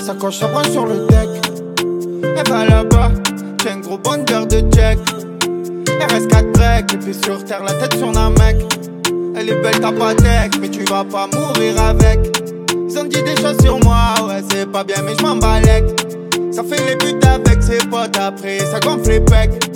sacoche à bras sur le deck. Elle va là-bas, j'ai un gros bonheur de check. RS4 break, les pieds sur terre, la tête sur un mec. Elle est belle ta patek, mais tu vas pas mourir avec. Ils ont dit des choses sur moi, ouais c'est pas bien mais je m'en balèque. Ça fait les buts avec ses potes après, ça gonfle les pecs.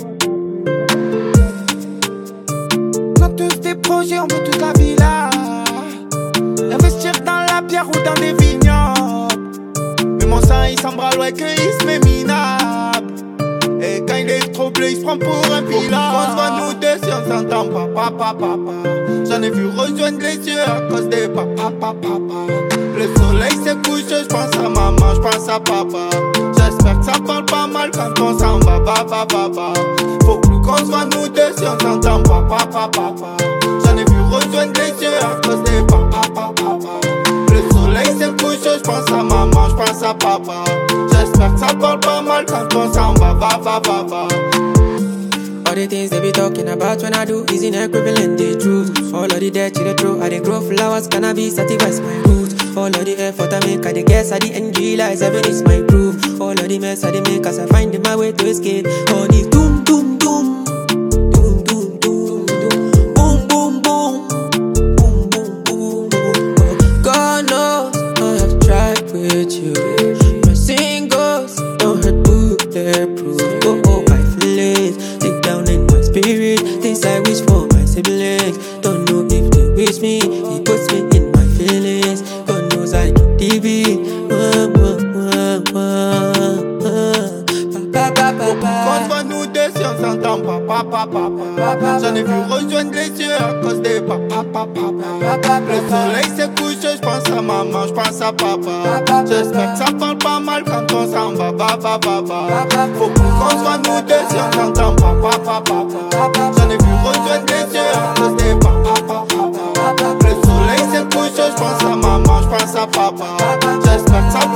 On a tous des projets, on veut toute la villa. Investir dans la pierre ou dans des vignobles. Mais mon sang il s'embralle, ouais que il se met minable. Et quand il est troublé, il se prend pour un pilote. On se voit nous deux si on s'entend pas, papa, papa. J'en ai vu rejoindre les yeux à cause des papa, papa. Le soleil se couche, je pense à maman, je pense à papa. J'espère que ça parle pas mal quand on s'en va, papa, papa. Faut plus qu'on se voit nous deux si on s'entend pas, papa, papa. J'en ai vu rejoindre les yeux à cause des papa, papa. Le soleil se couche, je pense à maman, je pense à papa. J'espère que ça parle pas mal quand on s'en va, va. All the things they be talking about when I do isn't equivalent to truth. All of the dirt to the throw, I dey grow flowers, cannabis satisfies my roots. All of the effort I make, I dey guess, I the end realize heaven is my proof. All of the mess I dey make, as I find my way to escape. All the doom, doom, doom, doom, doom, doom, doom, boom, boom, boom, boom, boom, boom, boom. God knows I have tried with you. My singles don't hurt bulletproof. Oh, my feelings deep down in my spirit, things I wish for my siblings. Don't know if they wish me, it puts me in my feelings. God knows I can TV. On se voit nous deux si on s'entend pas, papa. J'en ai vu rejoindre les yeux à cause des papa, papa. Le soleil se couche, je pense à maman, je pense à papa. J'espère que ça parle pas mal quand on s'en va, va. Faut qu'on se voit nous deux si on s'entend pas, papa. J'en ai vu rejoindre les yeux à cause des papa. Le soleil se couche, je pense à maman, je pense à papa. J'espère que ça